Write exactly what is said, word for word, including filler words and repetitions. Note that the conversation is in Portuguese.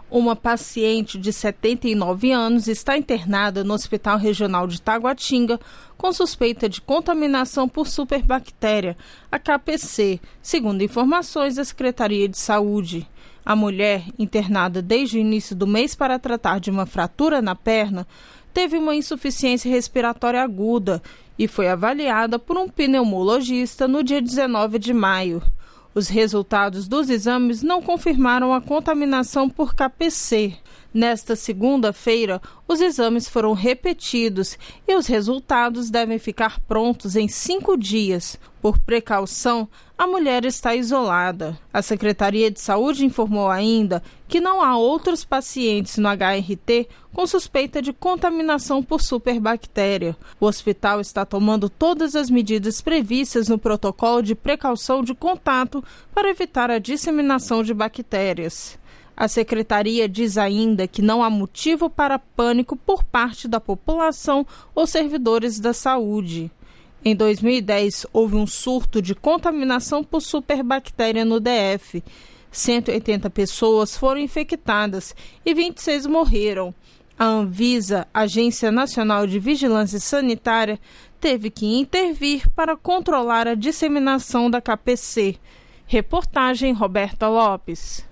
Uma paciente de setenta e nove anos está internada no Hospital Regional de Taguatinga com suspeita de contaminação por superbactéria, a K P C, segundo informações da Secretaria de Saúde. A mulher, internada desde o início do mês para tratar de uma fratura na perna, teve uma insuficiência respiratória aguda e foi avaliada por um pneumologista no dia dezenove de maio. Os resultados dos exames não confirmaram a contaminação por K P C. Nesta segunda-feira, os exames foram repetidos e os resultados devem ficar prontos em cinco dias. Por precaução, a mulher está isolada. A Secretaria de Saúde informou ainda que não há outros pacientes no H R T com suspeita de contaminação por superbactéria. O hospital está tomando todas as medidas previstas no protocolo de precaução de contato para evitar a disseminação de bactérias. A Secretaria diz ainda que não há motivo para pânico por parte da população ou servidores da saúde. Em dois mil e dez, houve um surto de contaminação por superbactéria no D F. cento e oitenta pessoas foram infectadas e vinte e seis morreram. A Anvisa, Agência Nacional de Vigilância Sanitária, teve que intervir para controlar a disseminação da K P C. Reportagem Roberta Lopes.